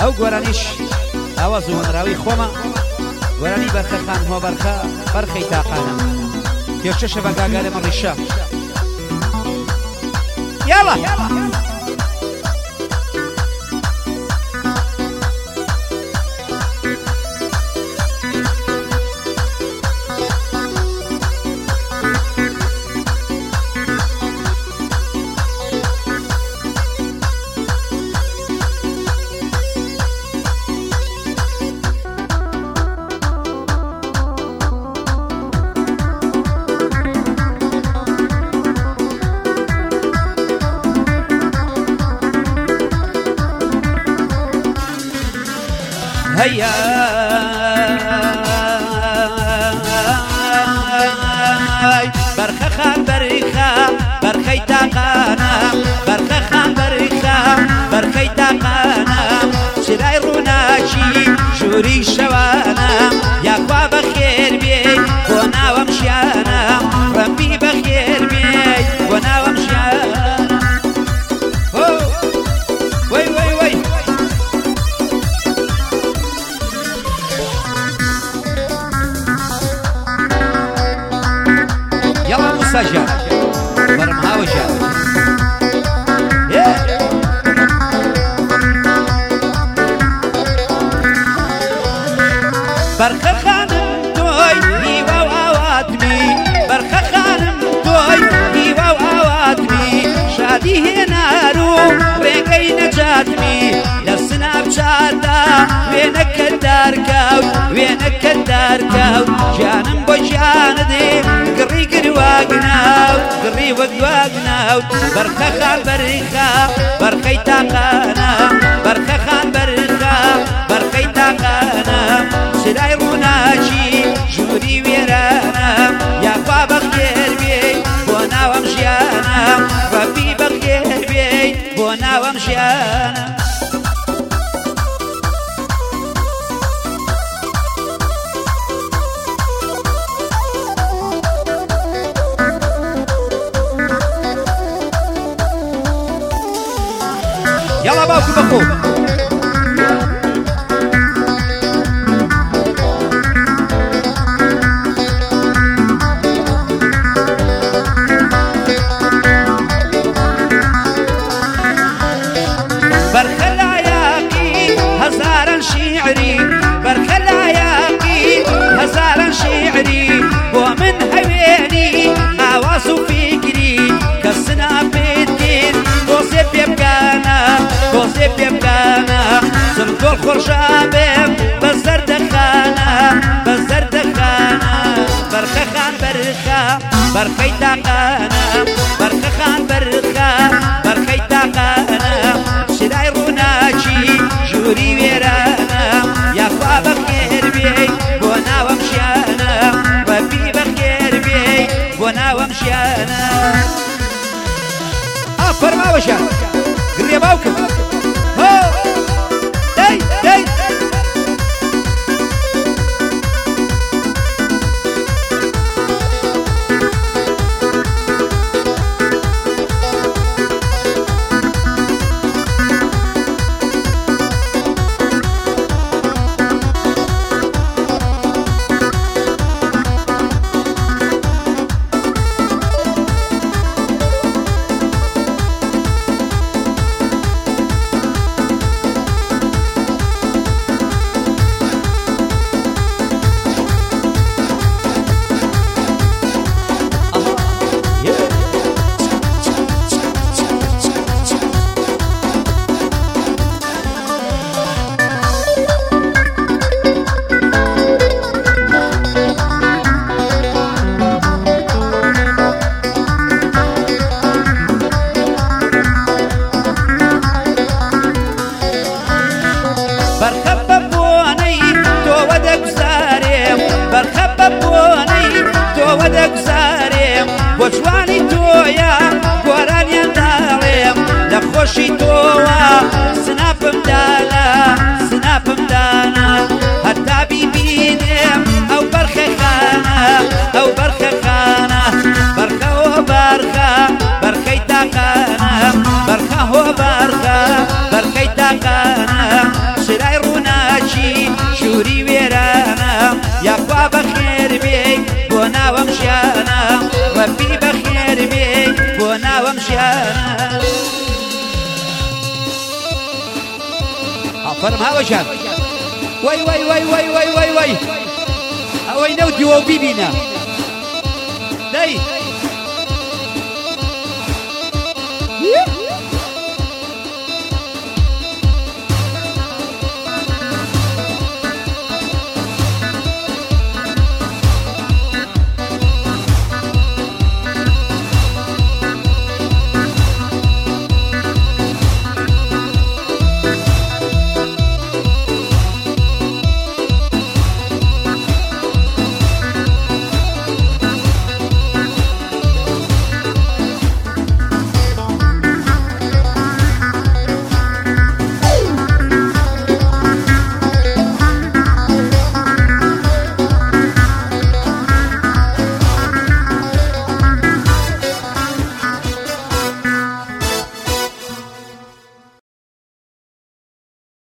ئەو گۆرانیش ئاوا زووەنراوی خۆمە گۆرانی بەرخەخان هۆ بەرخەی تاقانە پێشەشە بە گاگارە مەڕیشە یاڵە هيا برخخان برخي تاقانا برخخان برخي تاقانا سراي روناشي جوري شوانا يا خوا بخير بي كونا ومشيانا ربي بخير بي كونا ومشيانا وي وي وي سجا برمها وجا برخخانم توي هيوا وعواتمي برخخانم توي هيوا وعواتمي شادي هنارو ريقي نجاتمي لسناب شاتا وينك الداركاوت وينك الداركاوت جانم بجاندي قري قري وقواقناوت برخخان برخي تاقانا برخخان برخي تاقانا سراي روناشي جوري ويرانا يا خوا بخير بي بونا ومشيانا ربي بخير بي بونا ومشيانا يلا باوكو بخو برخلاياقي هزارا شعري برخلاياقي هزارا شعري ومن هويني حواس فكري كسنا بيتين وصيب يبقانا زنقول خرشابم بزردخانا برخخان برخي تاقانا برخخان برخي تاقانا سراي روناشي جوري ويرانا يا خوا بخير بي بونا ومشيانا ربي بخير بي بونا ومشيانا فرما وشا قرية باوكم داي فەرماوەژان وای وای وای وای وای وای وای ئەوەی نەوتیوە و بیبینە دەی